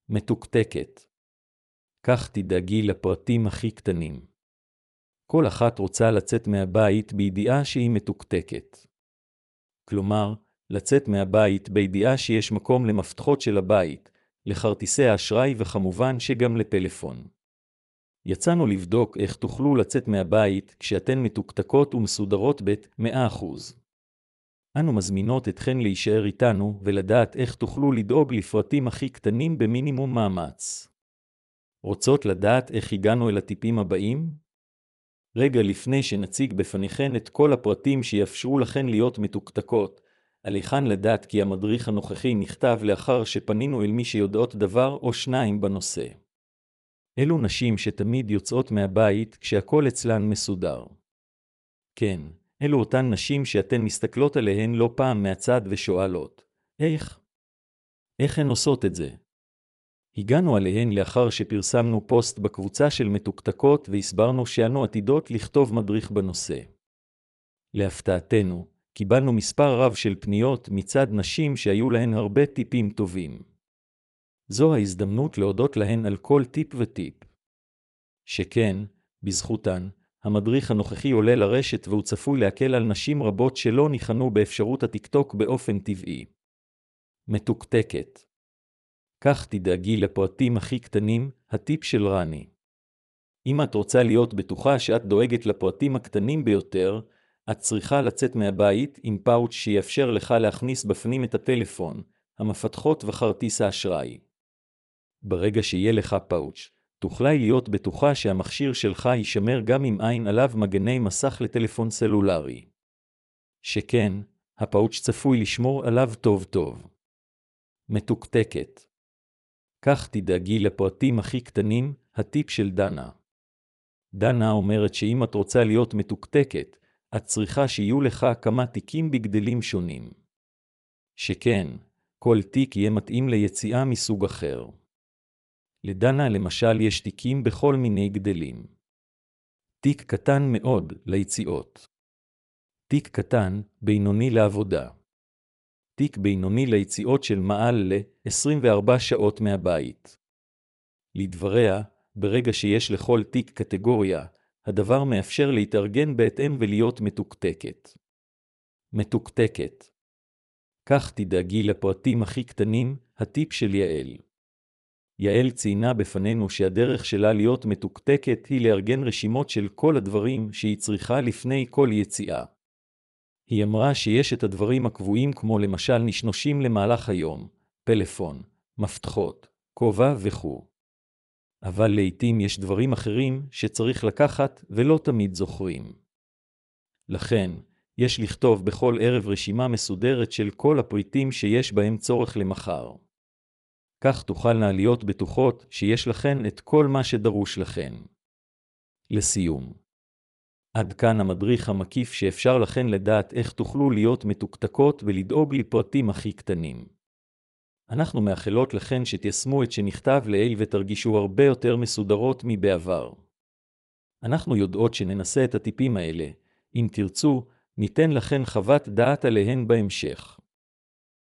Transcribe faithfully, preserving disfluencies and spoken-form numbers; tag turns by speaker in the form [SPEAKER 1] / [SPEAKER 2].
[SPEAKER 1] מתוקתקת. כך תדאגי לפרטים הכי קטנים. כל אחת רוצה לצאת מהבית בידיעה שהיא מתוקתקת. כלומר, לצאת מהבית בידיעה שיש מקום למפתחות של הבית, לכרטיסי האשראי וכמובן שגם לפלאפון. יצאנו לבדוק איך תוכלו לצאת מהבית כשאתן מתוקתקות ומסודרות ב-מאה אחוז. אנו מזמינות אתכן להישאר איתנו ולדעת איך תוכלו לדאוג לפרטים הכי קטנים במינימום מאמץ. רוצות לדעת איך הגענו אל הטיפים הבאים? רגע לפני שנציג בפניכן את כל הפרטים שיאפשרו לכן להיות מתוקתקות, עליכן לדעת כי המדריך הנוכחי נכתב לאחר שפנינו אל מי שיודעות דבר או שניים בנושא. אלו נשים שתמיד יוצאות מהבית כשהכל אצלן מסודר. כן, אלו אותן נשים שאתן מסתכלות עליהן לא פעם מהצד ושואלות, איך? איך הן עושות את זה? הגענו עליהן לאחר שפרסמנו פוסט בקבוצה של מתוקתקות והסברנו שאנו עתידות לכתוב מדריך בנושא. להפתעתנו, קיבלנו מספר רב של פניות מצד נשים שהיו להן הרבה טיפים טובים. זו ההזדמנות להודות להן על כל טיפ וטיפ. שכן, בזכותן, המדריך הנוכחי עולה לרשת והוא צפוי להקל על נשים רבות שלא ניחנו באפשרות הטיקטוק באופן טבעי. מתוקתקת. כך תדאגי לפרטים הכי קטנים, הטיפ של רני. אם את רוצה להיות בטוחה שאת דואגת לפרטים הקטנים ביותר, את צריכה לצאת מהבית עם פאוץ' שיאפשר לך להכניס בפנים את הטלפון, המפתחות וכרטיס האשראי. ברגע שיהיה לך פאוץ', תוכלי להיות בטוחה שהמכשיר שלך יישמר גם אם אין עליו מגני מסך לטלפון סלולרי. שכן, הפאוץ' צפוי לשמור עליו טוב טוב. מתוקתקת. כך תדאגי לפרטים הכי קטנים, הטיפ של דנה. דנה אומרת שאם את רוצה להיות מתוקתקת, את צריכה שיהיו לך כמה תיקים בגדלים שונים. שכן, כל תיק יהיה מתאים ליציאה מסוג אחר. לדנה למשל יש תיקים בכל מיני גדלים. תיק קטן מאוד ליציאות. תיק קטן, בינוני לעבודה. תיק בינוני ליציאות של מעל ל-עשרים וארבע שעות מהבית. לדבריה, ברגע שיש לכל תיק קטגוריה, הדבר מאפשר להתארגן בהתאם ולהיות מתוקתקת. מתוקתקת. כך תדאגי לפרטים הכי קטנים, הטיפ של יעל. יעל ציינה בפנינו שהדרך שלה להיות מתוקתקת היא לארגן רשימות של כל הדברים שהיא צריכה לפני כל יציאה. היא אמרה שיש את הדברים הקבועים כמו למשל נשנושים למהלך היום, פלאפון, מפתחות, כובע וכו'. אבל לעתים יש דברים אחרים שצריך לקחת ולא תמיד זוכרים. לכן, יש לכתוב בכל ערב רשימה מסודרת של כל הפריטים שיש בהם צורך למחר. כך תוכלנה להיות בטוחות שיש לכן את כל מה שדרוש לכן. לסיום. עד כאן המדריך המקיף שאפשר לכן לדעת איך תוכלו להיות מתוקתקות ולדאוג לפרטים הכי קטנים. אנחנו מאחלות לכן שתיישמו את שנכתב לעיל ותרגישו הרבה יותר מסודרות מבעבר. אנחנו יודעות שננסה את הטיפים האלה. אם תרצו, ניתן לכן חוות דעת עליהן בהמשך.